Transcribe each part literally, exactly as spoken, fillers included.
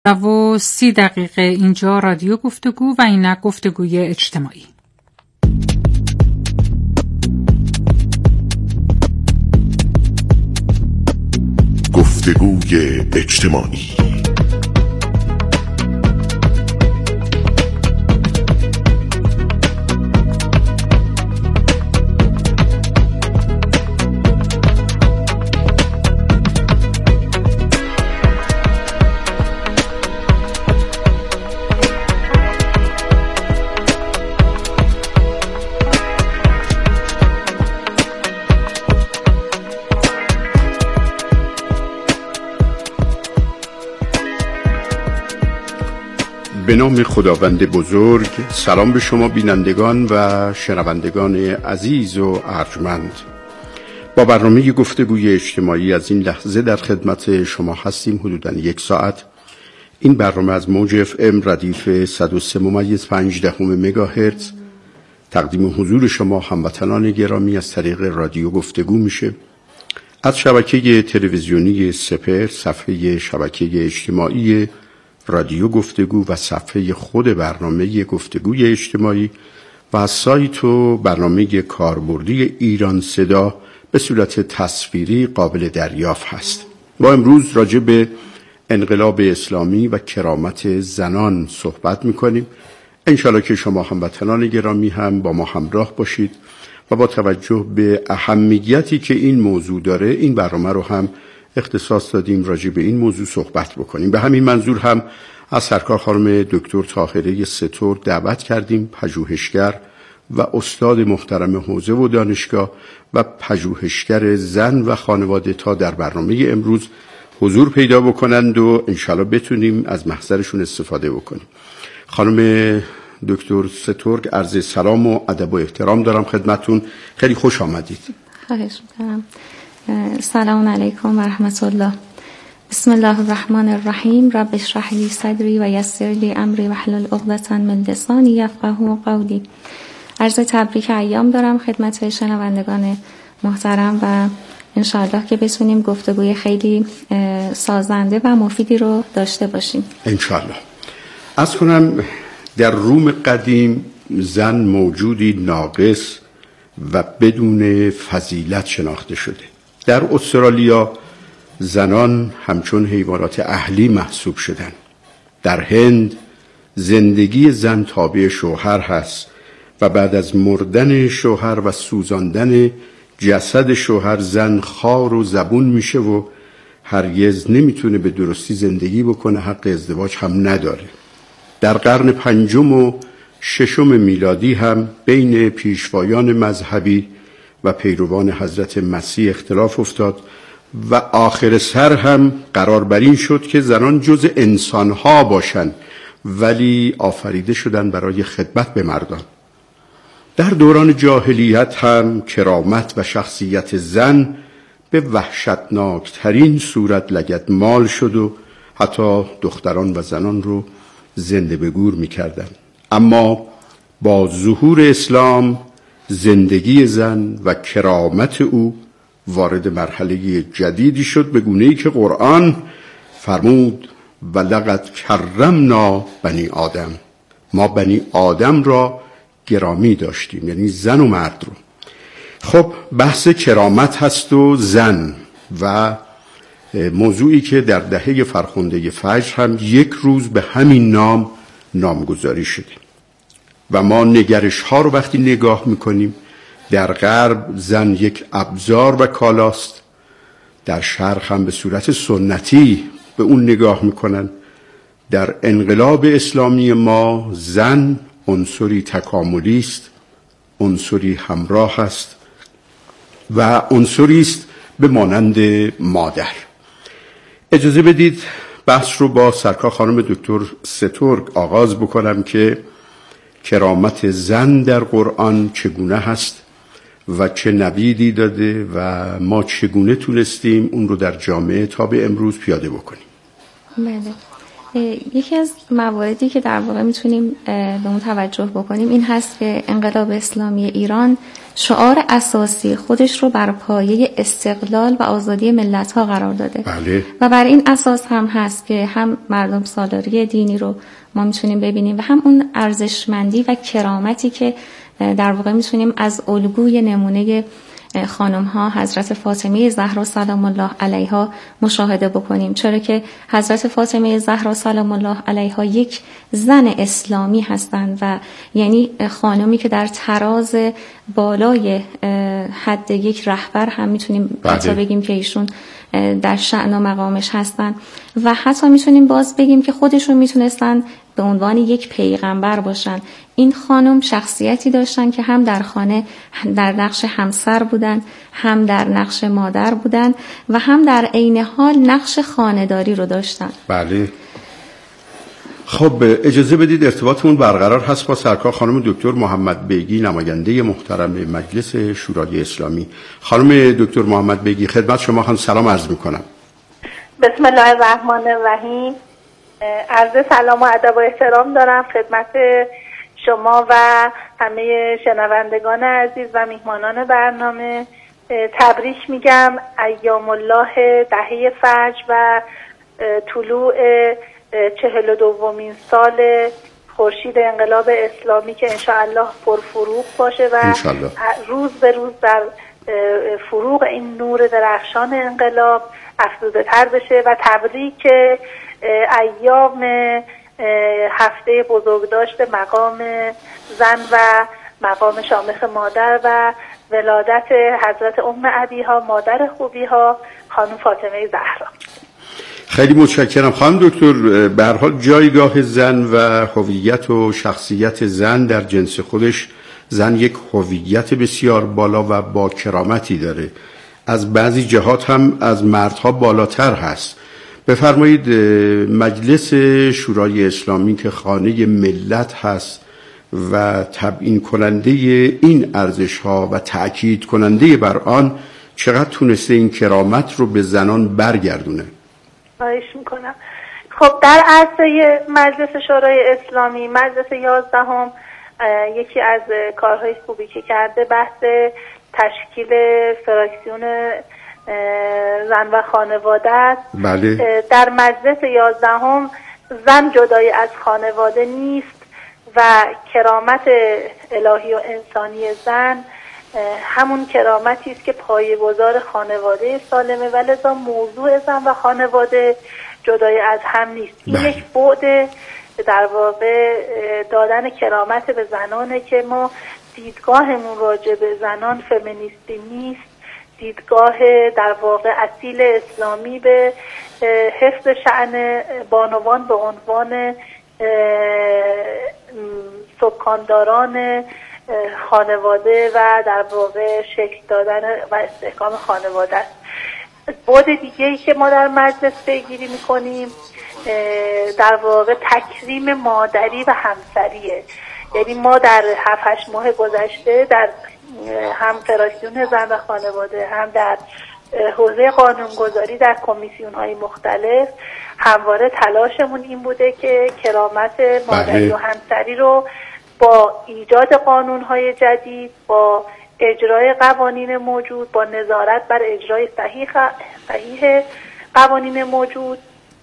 و سی دقیقه اینجا رادیو گفتگو و این گفتگوی اجتماعی. گفتگوی اجتماعی. به نام خداوند بزرگ، سلام به شما بینندگان و شنوندگان عزیز و ارجمند. با برنامه گفتگوی اجتماعی از این لحظه در خدمت شما هستیم. حدوداً یک ساعت این برنامه از موج اف ام ردیف صد و سه ممیز پنج دهم مگاهرتز تقدیم حضور شما هموطنان گرامی از طریق رادیو گفتگو میشه. از شبکه تلویزیونی سپر، صفحه شبکه اجتماعی رادیو گفتگو و صفحه خود برنامه گفتگوی اجتماعی و از سایت و برنامه کاربردی ایران صدا به صورت تصویری قابل دریافت هست. ما امروز راجع به انقلاب اسلامی و کرامت زنان صحبت میکنیم. انشالله که شما هموطنان گرامی هم با ما همراه باشید و با توجه به اهمیتی که این موضوع داره این برنامه رو هم اختصاص دادیم راجع به این موضوع صحبت بکنیم. به همین منظور هم از سرکار خانم دکتر طاهره سترگ دعوت کردیم، پژوهشگر و استاد محترم حوزه و دانشگاه و پژوهشگر زن و خانواده، تا در برنامه امروز حضور پیدا بکنند و انشالله بتونیم از محضرشون استفاده بکنیم. خانم دکتر سترگ، عرض سلام و ادب و احترام دارم خدمتون. خیلی خوش آمدید. خواهش می‌کنم. سلام علیکم و رحمت الله. بسم الله الرحمن الرحیم. رب اشرح لی صدری و یسر لی امری واحلل عقدة من لسانی یفقهوا قولی. عرض تبریک ایام دارم خدمت شنوندگان محترم و انشاءالله که بتونیم گفتگوی خیلی سازنده و مفیدی رو داشته باشیم انشاءالله. از کنم در روم قدیم زن موجودی ناقص و بدون فضیلت شناخته شده. در استرالیا زنان همچون حیوانات اهلی محسوب شدند. در هند زندگی زن تابع شوهر هست و بعد از مردن شوهر و سوزاندن جسد شوهر زن خار و زبون میشه و هرگز نمیتونه به درستی زندگی بکنه، حق ازدواج هم نداره. در قرن پنجم و ششم میلادی هم بین پیشوایان مذهبی و پیروان حضرت مسیح اختلاف افتاد و آخر سر هم قرار بر این شد که زنان جز انسانها باشند ولی آفریده شدن برای خدمت به مردان. در دوران جاهلیت هم کرامت و شخصیت زن به وحشتناکترین صورت لگدمال شد و حتی دختران و زنان رو زنده به گور می کردن. اما با ظهور اسلام زندگی زن و کرامت او وارد مرحله جدیدی شد، به گونه‌ای که قرآن فرمود و لقد کرمنا بنی آدم، ما بنی آدم را گرامی داشتیم، یعنی زن و مرد رو. خب بحث کرامت هست و زن و موضوعی که در دهه فرخنده فجر هم یک روز به همین نام نامگذاری شده و ما نگرش ها رو وقتی نگاه میکنیم در غرب زن یک ابزار و کالاست، در شرق هم به صورت سنتی به اون نگاه میکنن. در انقلاب اسلامی ما زن عنصری تکاملی است، عنصری همراه است و عنصری است به مانند مادر. اجازه بدید بحث رو با سرکار خانم دکتر سترگ آغاز بکنم که کرامت زن در قرآن چگونه هست و چه نویدی داده و ما چگونه تونستیم اون رو در جامعه تا به امروز پیاده بکنیم. بله. یکی از مواردی که در واقع میتونیم به اون توجه بکنیم این هست که انقلاب اسلامی ایران شعار اساسی خودش رو بر پایه استقلال و آزادی ملت‌ها قرار داده. بله. و بر این اساس هم هست که هم مردم سالاری دینی رو ما میتونیم ببینیم و هم اون ارزشمندی و کرامتی که در واقع میتونیم از الگوی نمونه خانم ها حضرت فاطمه زهرا سلام الله علیها مشاهده بکنیم، چرا که حضرت فاطمه زهرا سلام الله علیها یک زن اسلامی هستند و یعنی خانمی که در تراز بالای حد یک رهبر هم میتونیم حتی بگیم که ایشون در شأن و مقامش هستن و حتی میتونیم باز بگیم که خودشون میتونستن به عنوان یک پیغمبر باشن. این خانم شخصیتی داشتن که هم در خانه در نقش همسر بودن، هم در نقش مادر بودن و هم در عین حال نقش خانه‌داری رو داشتن. بله. خب اجازه بدید ارتباطمون برقرار هست با سرکار خانم دکتر محمد بیگی، نماینده محترم مجلس شورای اسلامی. خانم دکتر محمد بیگی خدمت شما هم سلام عرض میکنم. بسم الله الرحمن الرحیم. عرض سلام و ادب و احترام دارم خدمت شما و همه شنوندگان عزیز و میهمانان برنامه. تبریک میگم ایام الله دهه فجر و طلوع چهل و دومین سال خورشید انقلاب اسلامی که انشاءالله پرفروغ باشه و انشالله. روز به روز در فروغ این نور درخشان انقلاب افزوده تر بشه و تبریک ایام هفته بزرگداشت مقام زن و مقام شامخ مادر و ولادت حضرت ام ابیها مادر خوبیها خانم فاطمه زهرا. خیلی متشکرم خانم دکتر. به هر حال جایگاه زن و هویت و شخصیت زن در جنس خودش، زن یک هویت بسیار بالا و با کرامتی داره، از بعضی جهات هم از مردها بالاتر هست. بفرمایید مجلس شورای اسلامی که خانه ملت هست و تبیین کننده این ارزش ها و تأکید کننده بر آن، چقدر تونسته این کرامت رو به زنان برگردونه؟ خواهش میکنم. خب در عرصه مجلس شورای اسلامی مجلس یازدهم یکی از کارهای خوبی که کرده بحث تشکیل فراکسیون زن و خانواده است. بله. در مجلس یازدهم زن جدای از خانواده نیست و کرامت الهی و انسانی زن همون کرامتی است که پایه‌گذار خانواده سالمه و لذا موضوع زن و خانواده جدای از هم نیست. این بله. یک بعد در واقع دادن کرامت به زنانه که ما دیدگاهمون راجع به زنان فمینیستی نیست، دیدگاه در واقع اصیل اسلامی به حفظ شأن بانوان به عنوان سکانداران خانواده و در واقع شکل دادن و استحکام خانواده است. بعد دیگه ای که ما در مجلس پیگیری میکنیم در واقع تکریم مادری و همسریه. یعنی ما در هفت هشت ماه گذشته در هم فراکسیون زن و خانواده هم در حوزه قانونگذاری در کمیسیون های مختلف همواره تلاشمون این بوده که کرامت مادری و همسری رو با ایجاد قانون‌های جدید، با اجرای قوانین موجود، با نظارت بر اجرای صحیح صحیح قوانین موجود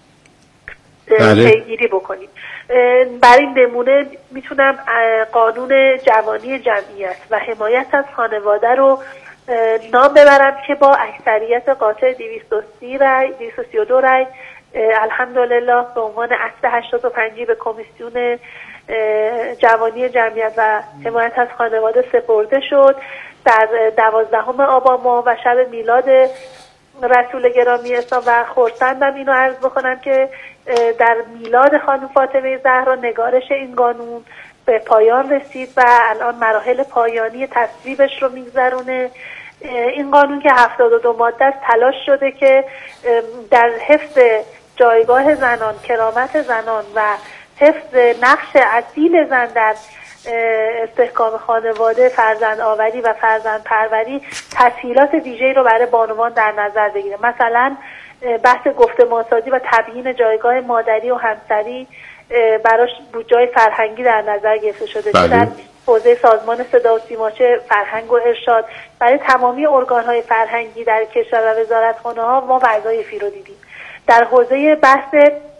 پیگیری بکنیم. برای این نمونه میتونم قانون جوانی جمعیت و حمایت از خانواده رو نام ببرم که با اکثریت قاطع دویست و سی رای دویست و سی و دو رای الحمدلله به عنوان اصل هشتاد و پنج به کمیسیون جوانی جمعیت و حمایت از خانواده سپرده شد. در دوازدهم آبان ماه و شب میلاد رسول گرامی اسلام و خرسندم اینو عرض بکنم که در میلاد خانم فاطمه زهرا نگارش این قانون به پایان رسید و الان مراحل پایانی تصویبش رو میگذرونه. این قانون که هفتاد و دو ماده است تلاش شده که در حفظ جایگاه زنان، کرامت زنان و حفظ نقش اصیل زن در استحکام خانواده، فرزند آوری و فرزند پروری تسهیلات ویژه‌ای رو برای بانوان در نظر بگیره. مثلا بحث گفتمانسازی و تبیین جایگاه مادری و همسری براش بودجه‌های فرهنگی در نظر گرفته شده. چه در حوزه سازمان صدا و سیما، چه فرهنگ و ارشاد، برای تمامی ارگان‌های فرهنگی در کشور و وزارتخانه‌ها ما وظایفی رو دیدیم. در حوزه بحث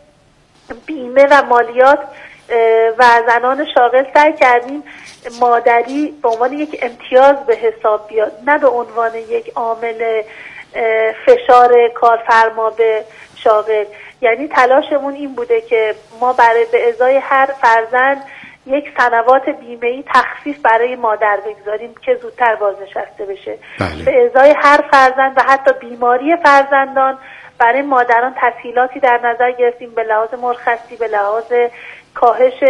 بیمه و مالیات و زنان شاغل سعی کردیم مادری به عنوان یک امتیاز به حساب بیاد، نه به عنوان یک عامل فشار کارفرما به شاغل. یعنی تلاشمون این بوده که ما برای به ازای هر فرزند یک سنوات بیمه‌ای تخفیف برای مادر بگذاریم که زودتر بازنشسته بشه. بله. به ازای هر فرزند و حتی بیماری فرزندان برای مادران تسهیلاتی در نظر گرفتیم، به لحاظ مرخصی، به لحاظ کاهش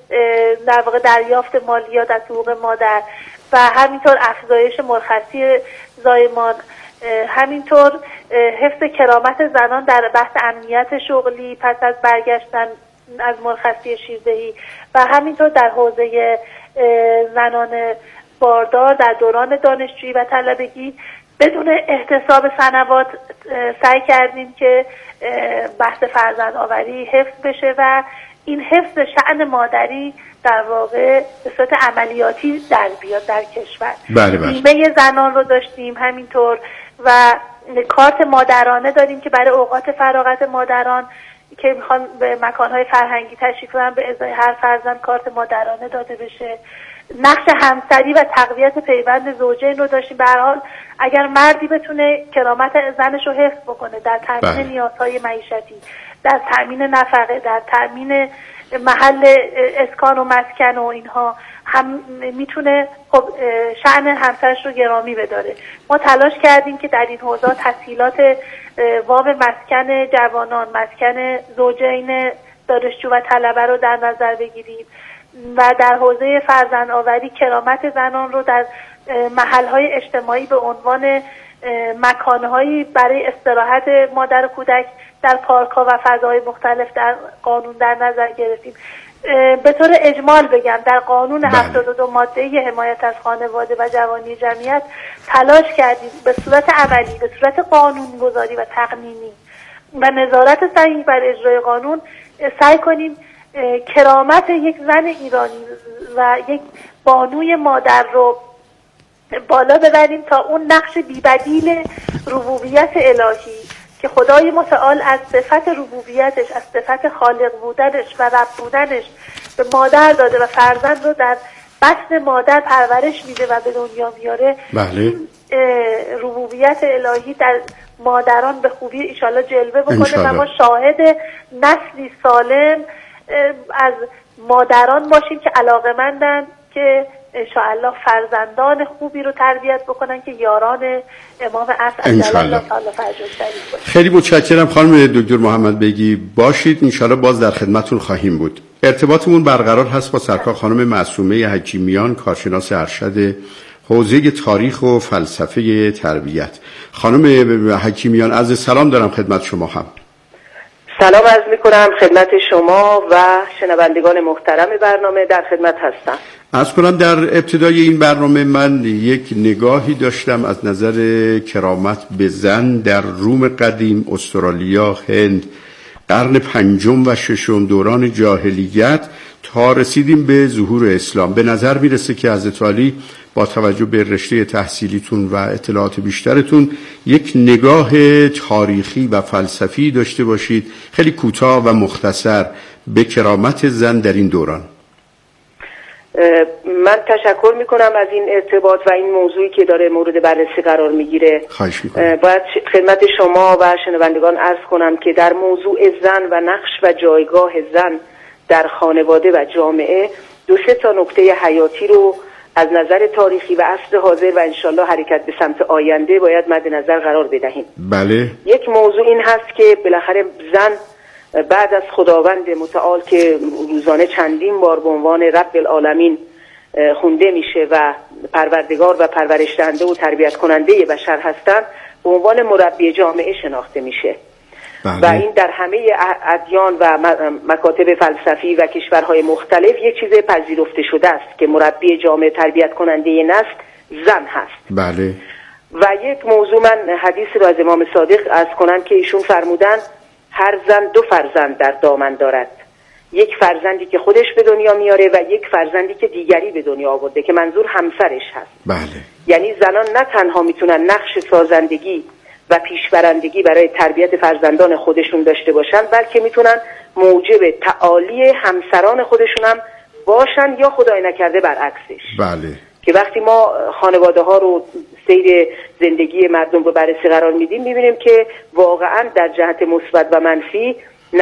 در واقع دریافت مالیات از حقوق مادر و همینطور افزایش مرخصی زایمان، همینطور حفظ کرامت زنان در بحث امنیت شغلی پس از برگشتن از مرخصی شیردهی و همینطور در حوزه زنان باردار در دوران دانشجویی و طلبگی بدون احتساب سنوات سعی کردیم که بحث فرزند آوری حفظ بشه و این حفظ شأن مادری در واقع به صورت عملیاتی در بیاد در کشور. بله بله. بیمه زنان رو داشتیم همینطور و کارت مادرانه داریم که برای اوقات فراغت مادران که میخوان به مکانهای فرهنگی تشریف کنن به ازای هر فرزند کارت مادرانه داده بشه. نقش همسری و تقویت پیوند زوجین رو داشتیم. به هر حال اگر مردی بتونه کرامت زنش رو حفظ بکنه در تامین بله. نیازهای معیشتی، در تامین نفقه، در تامین محل اسکان و مسکن و اینها، هم میتونه خب شأن همسرش رو گرامی بداره. ما تلاش کردیم که در این حوزه تسهیلات وام مسکن جوانان، مسکن زوجین دانشجو و طلبه رو در نظر بگیریم و در حوزه فرزند آوری کرامت زنان رو در محل‌های اجتماعی به عنوان مکان‌هایی برای استراحت مادر و کودک در پارک‌ها و فضاهای مختلف در قانون در نظر گرفتیم. به طور اجمال بگم در قانون هفتاد و دو ماده حمایت از خانواده و جوانی جمعیت تلاش کردیم به صورت عملی، به صورت قانونگذاری و تقنینی و نظارت صحیح بر اجرای قانون سعی کنیم کرامت یک زن ایرانی و یک بانوی مادر رو بالا ببریم تا اون نقش بی‌بدیل ربوبیت الهی که خدای متعال از صفت ربوبیتش، از صفت خالق بودنش و رب بودنش به مادر داده و فرزند رو در بطن مادر پرورش میده و به دنیا میاره. بله. ربوبیت الهی در مادران به خوبی ایشالله جلوه بکنه و ما شاهد نسلی سالم از مادران باشیم که علاقه‌مندن که انشاءالله فرزندان خوبی رو تربیت بکنن که یاران امام عصر عجلالله تعالی فرجه شریف باشن. خیلی متشکرم خانم دکتر محمد بیگی. باشید انشاءالله باز در خدمتتون خواهیم بود. ارتباطمون برقرار هست با سرکار خانم معصومه حکیمیان، کارشناس ارشد حوزه تاریخ و فلسفه تربیت. خانم حکیمیان عرض سلام دارم خدمت شما. هم سلام عرض میکنم خدمت شما و شنوندگان محترم برنامه، در خدمت هستم. عرض کنم در ابتدای این برنامه من یک نگاهی داشتم از نظر کرامت به زن در روم قدیم، استرالیا، هند، قرن پنجم و ششم، دوران جاهلیت تا رسیدیم به ظهور اسلام. به نظر میرسه که حضرت علی با توجه به رشته تحصیلیتون و اطلاعات بیشترتون یک نگاه تاریخی و فلسفی داشته باشید خیلی کوتاه و مختصر به کرامت زن در این دوران. من تشکر میکنم از این ارتباط و این موضوعی که داره مورد بررسی قرار میگیره. خواهش میکنم. باید خدمت شما و شنوندگان عرض کنم که در موضوع زن و نقش و جایگاه زن در خانواده و جامعه دو سه تا نکته حیاتی رو از نظر تاریخی و عصر حاضر و انشالله حرکت به سمت آینده باید مد نظر قرار بدهیم. بله. یک موضوع این هست که بالاخره زن بعد از خداوند متعال که روزانه چندین بار به عنوان رب العالمین خونده میشه و پروردگار و پرورش دهنده و تربیت کننده بشر هستند، به عنوان مربی جامعه شناخته میشه. بله. و این در همه ادیان و مکاتب فلسفی و کشورهای مختلف یک چیز پذیرفته شده است که مربی جامعه، تربیت کننده نسل زن هست. بله. و یک موضوع، من حدیث رو از امام صادق عرض کنم که ایشون فرمودن هر زن دو فرزند در دامن دارد، یک فرزندی که خودش به دنیا میاره و یک فرزندی که دیگری به دنیا آورده، که منظور همسرش هست. بله. یعنی زنان نه تنها میتونن نقش سازندگی و پیشبرندگی برای تربیت فرزندان خودشون داشته باشن، بلکه میتونن موجب تعالی همسران خودشون هم باشن، یا خدای نکرده برعکسش. بله. که وقتی ما خانواده ها رو، سیر زندگی مردم رو بررسی قرار میدیم، میبینیم که واقعا در جهت مثبت و منفی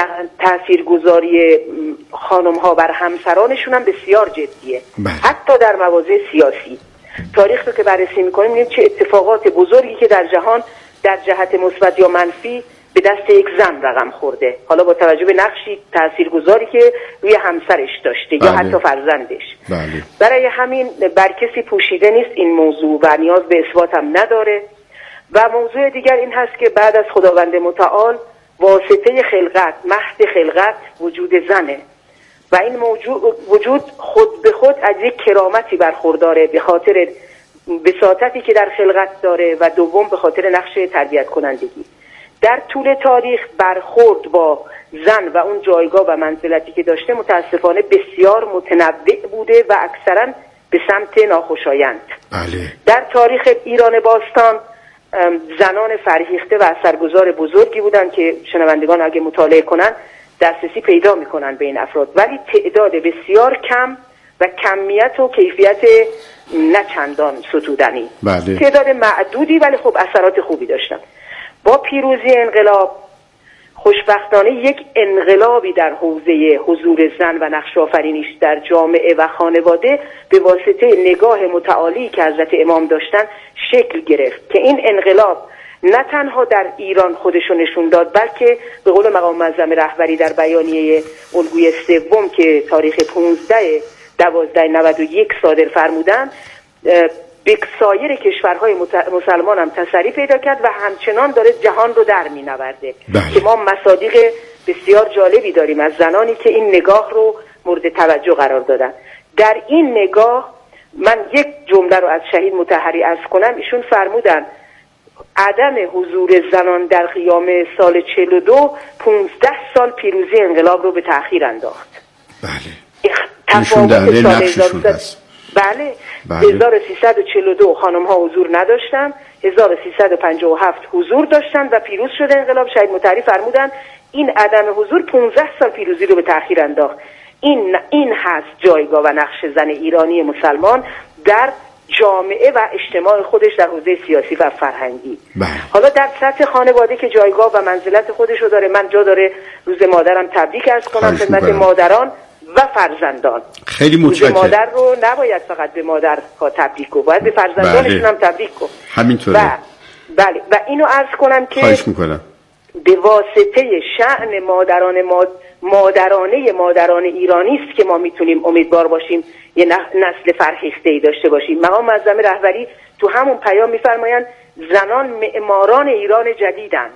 تاثیرگذاری خانم ها بر همسرانشون هم بسیار جدیه. بله. حتی در مواضع سیاسی تاریخ رو که بررسی میکنیم میبینیم چه اتفاقات بزرگی که در جهان در جهت مثبت یا منفی به دست یک زن رقم خورده، حالا با توجه به نقشی تاثیرگذاری که روی همسرش داشته. بله. یا حتی فرزندش. بله. برای همین بر کسی پوشیده نیست این موضوع و نیاز به اثبات هم نداره. و موضوع دیگر این هست که بعد از خداوند متعال واسطه خلقت، مهد خلقت وجود زنه و این موجود وجود خود به خود از یک کرامتی برخورداره، به خاطر بساطتی که در خلقت داره و دوم به خاطر نقش تربیت کنندگی. در طول تاریخ برخورد با زن و اون جایگاه و منزلتی که داشته متاسفانه بسیار متنوع بوده و اکثرا به سمت ناخوشایند. بله. در تاریخ ایران باستان زنان فرهیخته و اثرگذار بزرگی بودن که شنوندگان اگه مطالعه کنن دسترسی پیدا میکنن به این افراد، ولی تعداد بسیار کم و کمیت و کیفیت نه چندان ستودنی. بله. تعداد معدودی ولی خب اثرات خوبی داشتن. با پیروزی انقلاب خوشبختانه یک انقلابی در حوزه حضور زن و نقش آفرینیش در جامعه و خانواده به واسطه نگاه متعالی که حضرت امام داشتن شکل گرفت که این انقلاب نه تنها در ایران خودشو نشون داد، بلکه به قول مقام معظم رهبری در بیانیه الگوی سوم که تاریخ پانزده دوازده نود و یک صادر فرمودن، به سایر کشورهای مسلمان هم تسری پیدا کرد و همچنان داره جهان رو در می نورده. که ما مصادیق بسیار جالبی داریم از زنانی که این نگاه رو مورد توجه قرار دادن. در این نگاه من یک جمله رو از شهید مطهری عرض کنم. ایشون فرمودن عدم حضور زنان در قیام سال چهل و دو پانزده سال پیروزی انقلاب رو به تأخیر انداخت. بله. تفاوت سال نقششون هست. بله. بله. هزار و سیصد و چهل و دو خانم ها حضور نداشتن، هزار و سیصد و پنجاه و هفت حضور داشتن و پیروز شده انقلاب. شهید مطهری فرمودن این عدم حضور پانزده سال پیروزی رو به تأخیر انداخت. این این هست جایگاه و نقش زن ایرانی مسلمان در جامعه و اجتماع خودش در حوزه سیاسی و فرهنگی. بله. حالا در سطح خانواده که جایگاه و منزلت خودش رو داره، من جا داره روز مادرم تبریک عرض کنم خدمت مادران و فرزندان. خیلی متشکرم. مادر رو نباید فقط به مادر ها تبریک کنم، باید به فرزندانشون هم تبریک کنم. همینطوره. و بله و اینو عرض کنم که خواهش میکنم به واسطه شأن مادران ماد... مادرانه مادران ایرانی است که ما میتونیم امیدوار باشیم یه نسل فرهیخته‌ای داشته باشیم. مقام معظم رهبری تو همون پیام میفرمایند زنان معماران ایران جدیدند.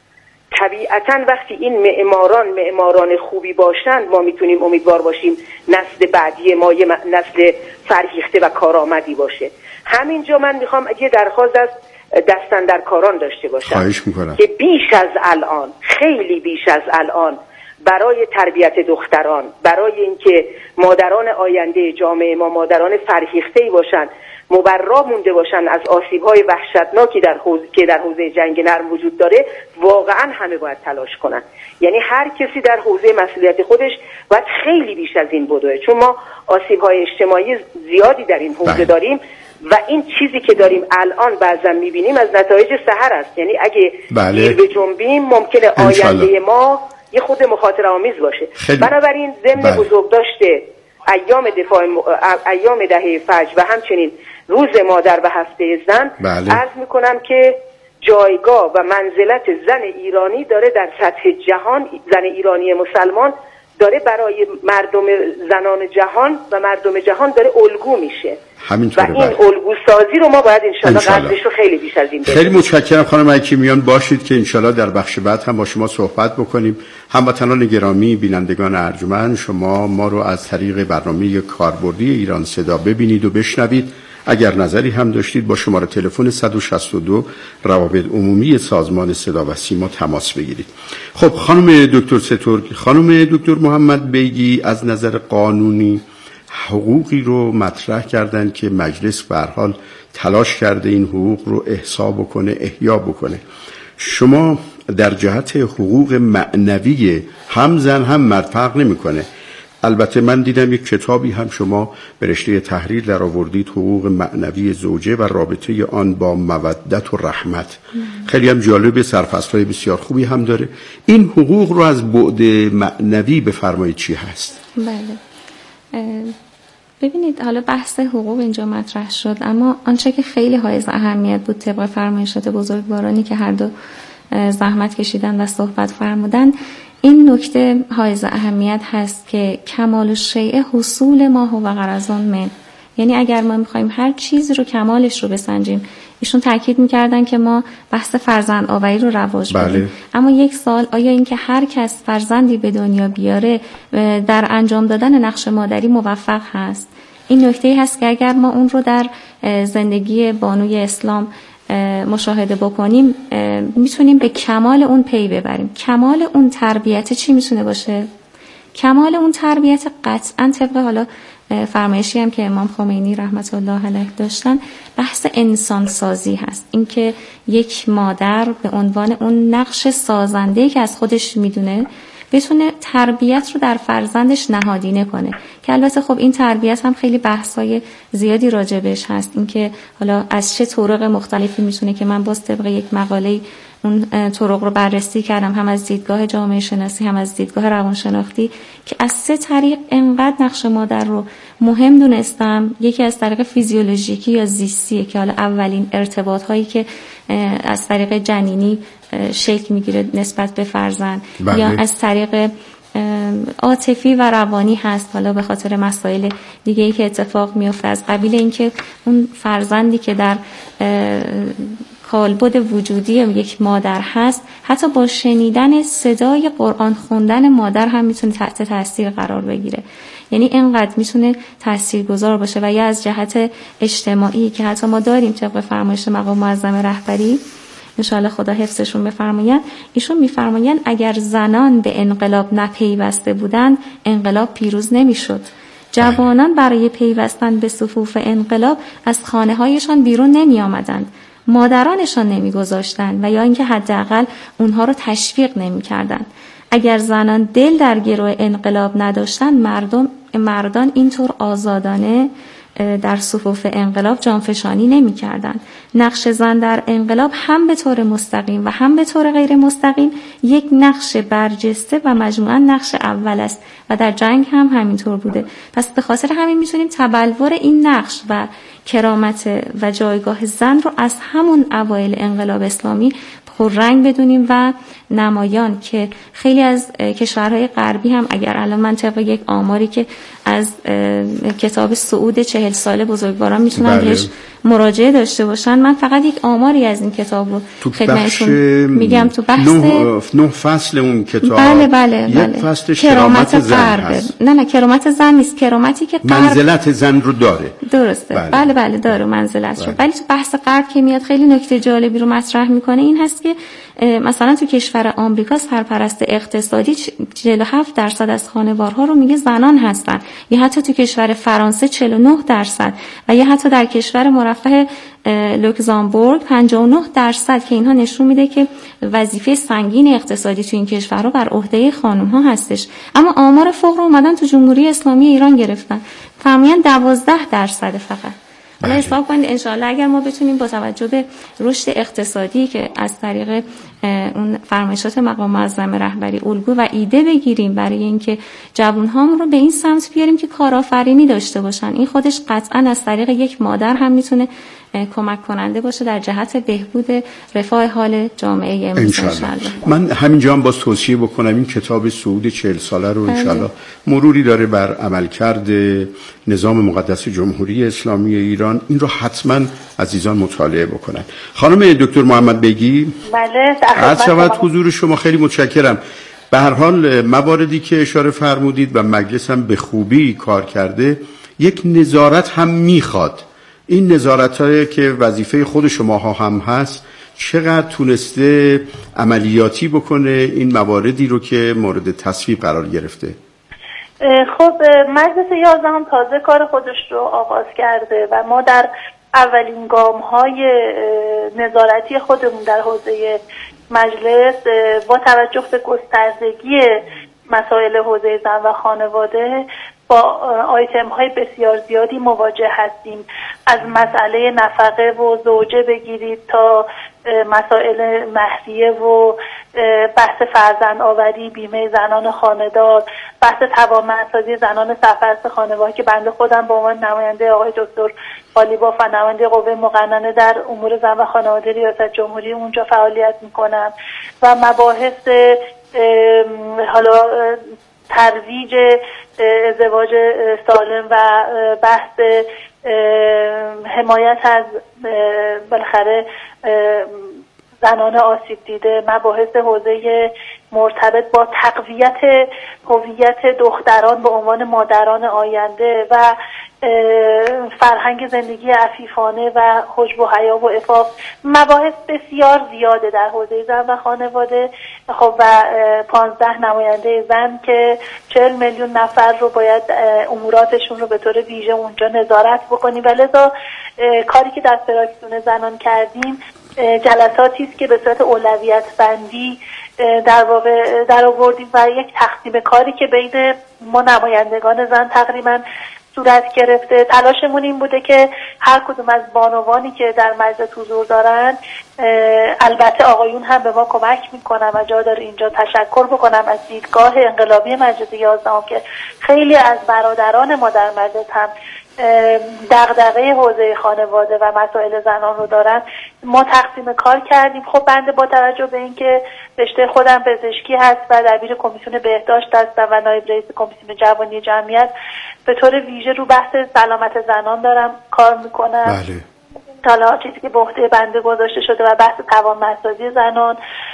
طبیعتاً وقتی این معماران معماران خوبی باشند ما میتونیم امیدوار باشیم نسل بعدی ما یه نسل فرهیخته و کارآمدی باشه. همینجا من میخوام یه درخواست از دستن در کاران داشته باشم. خواهش میکنم که بیش از الان، خیلی بیش از الان برای تربیت دختران، برای اینکه مادران آینده جامعه ما مادران فرهیخته‌ای باشن، مبرا مونده باشن از آسیب‌های وحشتناکی در حوزه که در حوزه جنگ نرم وجود داره، واقعا همه باید تلاش کنن. یعنی هر کسی در حوزه مسئولیت خودش باید خیلی بیش از این بدوه، چون ما آسیب‌های اجتماعی زیادی در این حوزه داریم و این چیزی که داریم الان بعضا می‌بینیم از نتایج سحر است. یعنی اگه دیر به جنبیم ممکنه آینده ما یه خود مخاطره آمیز باشه. بنابراین ضمن بله. بزرگ داشته ایام دفاع م... ایام دهه فجر و همچنین روز مادر و هفته زن، بله. عرض میکنم که جایگاه و منزلت زن ایرانی داره در سطح جهان، زن ایرانی مسلمان داره برای مردم زنان جهان و مردم جهان داره الگو میشه و این بله. الگو سازی رو ما باید انشالله قدرش رو خیلی بیش از این بدیم. خیلی متشکرم خانم حکیمیان. باشید که انشالله در بخش بعد هم با شما صحبت بکنیم. هموطنان گرامی، بینندگان ارجمند، شما ما رو از طریق برنامه کاربردی ایران صدا ببینید و بشنوید. اگر نظری هم داشتید با شماره تلفن صد و شصت و دو روابط عمومی سازمان صدا و سیما تماس بگیرید. خب خانم دکتر سترگ، خانم دکتر محمد بیگی از نظر قانونی حقوقی رو مطرح کردن که مجلس به هر حال تلاش کرده این حقوق رو احصا بکنه، احیا بکنه. شما در جهت حقوق معنوی هم زن هم مرد فرق نمی‌کنه. البته من دیدم یک کتابی هم شما به رشته تحریر در آوردید، حقوق معنوی زوجه و رابطه آن با مودت و رحمت. خیلی هم جالب، سرفصل‌های بسیار خوبی هم داره. این حقوق رو از بعد معنوی بفرمایید چی هست؟ بله، ببینید حالا بحث حقوق اینجا مطرح شد، اما آنچه که خیلی حائز اهمیت بود طبق فرمایشات بزرگوارانی که هر دو زحمت کشیدن و صحبت فرمودن، این نکته حائز اهمیت هست که کمال الشیء حصول ما هو غرض من. یعنی اگر ما میخوایم هر چیزی رو کمالش رو بسنجیم، ایشون تاکید میکردن که ما بحث فرزند آوری رو رواج بدیم. بله. اما یک سال، آیا این که هر کس فرزندی به دنیا بیاره در انجام دادن نقش مادری موفق هست؟ این نکته هست که اگر ما اون رو در زندگی بانوی اسلام مشاهده بکنیم میتونیم به کمال اون پی ببریم. کمال اون تربیت چی میتونه باشه؟ کمال اون تربیت قطعا طبق حالا فرمایشی هم که امام خمینی رحمت الله علیه داشتن، بحث انسان سازی هست. اینکه یک مادر به عنوان اون نقش سازنده که از خودش میدونه بتونه تربیت رو در فرزندش نهادینه کنه، که البته خب این تربیت هم خیلی بحثای زیادی راجبش هست. اینکه حالا از چه طرق مختلفی میتونه، که من باز طبق یک مقاله اون طرق رو بررسی کردم، هم از دیدگاه جامعه شناسی هم از دیدگاه روانشناختی، که از سه طریق انقدر نقش مادر رو مهم دونستم. یکی از طریق فیزیولوژیکی یا زیستیه که حالا اولین ارتباط هایی که از طریق جنینی شکل میگیره نسبت به فرزند، بله. یا از طریق عاطفی و روانی هست، حالا به خاطر مسائل دیگه ای که اتفاق میفته، از قبیل اینکه اون فرزندی که در کالبد وجودی یک مادر هست، حتی با شنیدن صدای قرآن خوندن مادر هم میتونه تحت تاثیر قرار بگیره. یعنی اینقدر میتونه تاثیرگذار باشه. و یا از جهت اجتماعی که حتی ما داریم طبق فرمایش مقام معظم رهبری، انشاءالله خدا حفظشون بفرماید، ایشون میفرمایند اگر زنان به انقلاب نپیوسته بودند انقلاب پیروز نمیشد. جوانان برای پیوستن به صفوف انقلاب از خانه هایشان بیرون نمی آمدند، مادرانشان نمی گذاشتند و یا اینکه حداقل اونها رو تشویق نمی کردند. اگر زنان دل در گروه انقلاب نداشتند، مردم مردان اینطور آزادانه در صفوف انقلاب جانفشانی نمی کردن. نقش زن در انقلاب هم به طور مستقیم و هم به طور غیر مستقیم یک نقش برجسته و مجموعاً نقش اول است و در جنگ هم همینطور بوده. پس به خاطر همین میتونیم تبلور این نقش و کرامت و جایگاه زن رو از همون اوایل انقلاب اسلامی پررنگ بدونیم و نمایان، که خیلی از کشورهای غربی هم اگر الان من طبق یک آماری که از کتاب صعود چهل ساله بزرگواران میتونن بهش مراجعه داشته باشن، من فقط یک آماری از این کتاب رو خدمتتون میگم. تو بحث نه, نه فصل اون کتاب، بله بله یک بله. فصلش کرامت زن هست. نه نه کرامت زن نیست، کرامتی که منزلت زن رو داره. درسته، بله بله, بله داره منزلت رو. ولی تو بحث غرب که میاد خیلی نکته جالبی رو مطرح میکنه، این هست که مثلا تو کشور آمریکا سرپرست اقتصادی چهل و هفت درصد از خانوارها رو میگه زنان هستن، یا حتی تو کشور فرانسه چهل و نه درصد، و یا حتی در کشور مرفه لوکزامبورگ پنجاه و نه درصد، که اینها نشون میده که وظیفه سنگین اقتصادی تو این کشورها بر عهده خانم ها هستش. اما آمار فقر اومدن تو جمهوری اسلامی ایران گرفتن، فرمودن دوازده درصد فقط. حالا حساب کنید انشاءالله اگر ما بتونیم با توجه به رشد اقتصادی که از طریق اون فرمایشات مقام معظم رهبری الگو و ایده بگیریم برای اینکه جوان‌هامون رو به این سمت بیاریم که کارآفرینی داشته باشن، این خودش قطعا از طریق یک مادر هم میتونه کمک کننده باشه در جهت بهبود رفاه حال جامعه امروز انشاءالله. من همینجا هم باز توصیه بکنم این کتاب صعود چهل ساله رو انشاءالله مروری داره بر عملکرد نظام مقدس جمهوری اسلامی ایران، این رو حتما عزیزان مطالعه بکنن. خانم دکتر محمد بیگی، بله عرض شود حضور شما، خیلی متشکرم. به هر حال مواردی که اشاره فرمودید و مجلس هم به خوبی کار کرده، یک نظارت هم میخواد این نظارت‌هایی که وظیفه خود شماها هم هست چقدر تونسته عملیاتی بکنه این مواردی رو که مورد تصویب قرار گرفته؟ خب مجلس یازدهم تازه کار خودش رو آغاز کرده و ما در اولین گام‌های نظارتی خودمون در حوزه مجلس با توجه به گستردگی مسائل حوزه زن و خانواده با آیتم های بسیار زیادی مواجه هستیم، از مسئله نفقه و زوجه بگیرید تا مسائل مهریه و بحث فرزند آوری، بیمه زنان خانه‌دار، بحث توانمندسازی زنان سرپرست خانواده که بنده خودم به عنوان نماینده آقای دکتر قالیباف و نماینده قوه مقننه در امور زن و خانواده ریاست جمهوری اونجا فعالیت میکنم و مباحث حالا ترویج ازدواج سالم و بحث حمایت از بالاخره زنان آسیب دیده، مباحث حوزه مرتبط با تقویت هویت دختران به عنوان مادران آینده و فرهنگ زندگی عفیفانه و حجب و حیا و عفاف، مباحث بسیار زیاده در حوزه زن و خانواده. خب و پانزده نماینده زن که چهل میلیون نفر رو باید اموراتشون رو به طور ویژه اونجا نظارت بکنیم و لذا کاری که در فراکسیون زنان کردیم جلساتی است که به صورت اولویت بندی در واقع در آوردیم و یک تقسیم کاری که بین ما نمایندگان زن تقریبا صورت گرفته. تلاشمون این بوده که هر کدوم از بانوانی که در مجلس حضور دارن، البته آقایون هم به ما کمک میکنن و جا داره اینجا تشکر بکنم از دیدگاه انقلابی مجلس یازدهم که خیلی از برادران ما در مجلس هم دغدغه حوزه خانواده و مسائل زنان رو دارن. ما تقسیم کار کردیم. خب بنده با توجه به اینکه رشته خودم پزشکی هست و دبیر کمیسیون بهداشت هستم و نایب رئیس کمیسیون جوانی جمعیت، به طور ویژه رو بحث سلامت زنان دارم کار میکنم. بله. حالا چیزی که به عهده بنده گذاشته شده و بحث توانمندسازی زنان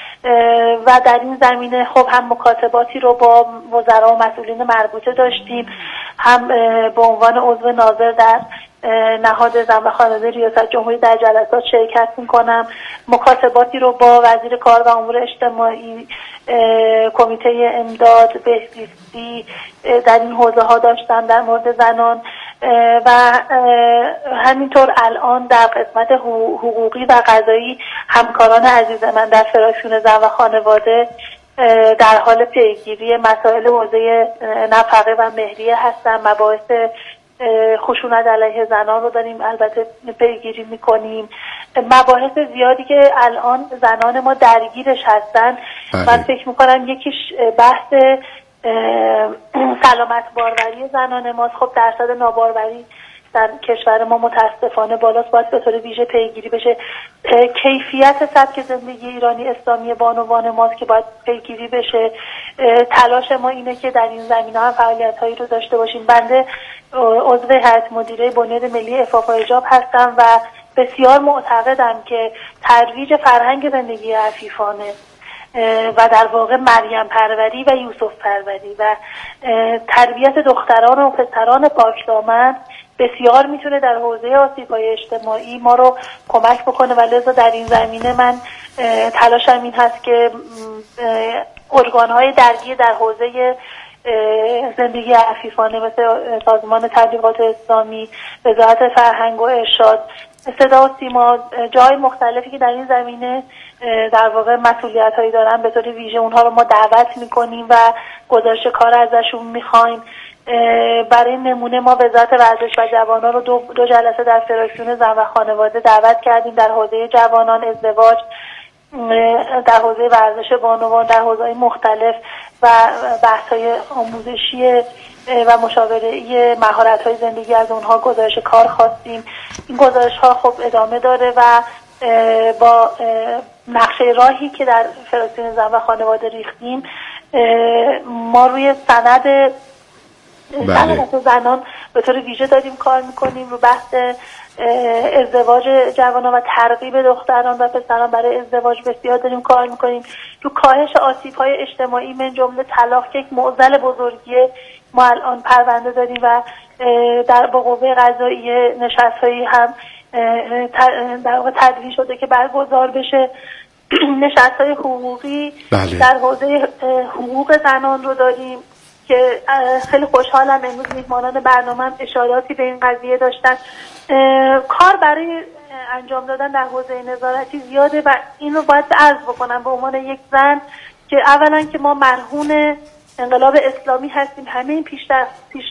و در این زمینه خب هم مکاتباتی رو با وزرا و مسئولین مربوطه داشتیم، هم به عنوان عضو ناظر در نهاد زن و خانواده ریاست جمهوری در جلسات شرکت میکنم. مکاتباتی رو با وزیر کار و امور اجتماعی، کمیته امداد، بهزیستی در این حوزه ها داشتم در مورد زنان و همینطور الان در قسمت حقوقی و قضایی همکاران عزیز من در فراکسیون زن و خانواده در حال پیگیری مسائل حوزه نفقه و مهریه هستن. مباحث خشونت علیه زنان رو داریم البته پیگیری میکنیم. مباحث زیادی که الان زنان ما درگیرش هستن. من فکر میکنم یکیش بحث سلامت باروری زنان ماست. خب درصد ناباروری در کشور ما متاسفانه بالاست، باید به طور ویژه پیگیری بشه. کیفیت سبک زندگی ایرانی اسلامی بانوان ماست که باید پیگیری بشه. تلاش ما اینه که در این زمینه هم فعالیت هایی رو داشته باشیم. بنده عضو هیئت مدیره بنیاد ملی عفاف و حجاب هستم و بسیار معتقدم که ترویج فرهنگ زندگی عفیفانه و در واقع مریم پروری و یوسف پروری و تربیت دختران و پسران پاکدامن بسیار میتونه در حوزه آسیب‌های اجتماعی ما رو کمک بکنه و لذا در این زمینه من تلاشم این هست که ارگان‌های درگیر در حوزه زندگی عفیفانه مثل سازمان تبلیغات اسلامی، وزارت فرهنگ و ارشاد، صدا و سیما، جای مختلفی که در این زمینه در واقع مسئولیت هایی دارن، به طور ویژه اونها رو ما دعوت میکنیم و گزارش کار ازشون میخوایم. برای نمونه ما وزارت ورزش و جوانان رو دو, دو جلسه در فراکسیون زن و خانواده دعوت کردیم در حوزه جوانان، ازدواج، در حوزه ورزش بانوان، در حوزه‌های مختلف و بحث‌های آموزشی و مشاوره‌ای مهارت‌های زندگی از اونها گزارش کار خواستیم. این گزارش‌ها خب ادامه داره و با نقشه راهی که در فراکسیون زن و خانواده ریختیم ما روی سند سند زنان به طور ویژه داریم کار میکنیم. رو بحث ازدواج جوانان و ترغیب دختران و پسران برای ازدواج بسیار داریم کار میکنیم. رو کاهش آسیب‌های اجتماعی من جمله طلاق که یک معضل بزرگیه ما الان پرونده داریم و در با قوه قضاییه نشست‌هایی هم در واقع تدوین شده که برگزار بشه. نشست‌های حقوقی بله. در حوزه حقوق زنان رو داریم که خیلی خوشحالم امروز میهمانان برنامه اشاراتی به این قضیه داشتن. کار برای انجام دادن در حوزه نظارتی زیاده و این رو باید عرض بکنم به عنوان یک زن که اولا که ما مرهون انقلاب اسلامی هستیم. همه این پیشرفت